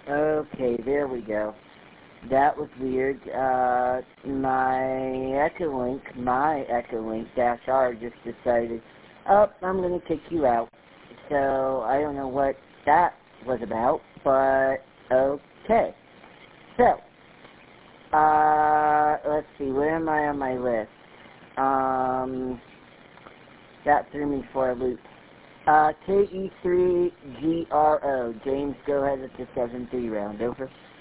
Okay, there we go. That was weird. My Echolink Dash R just decided, oh, I'm going to kick you out. So I don't know what that was about, but okay. So, let's see, where am I on my list? That threw me for a loop. KE3GRO. James, go ahead with the 7-3 round. Over.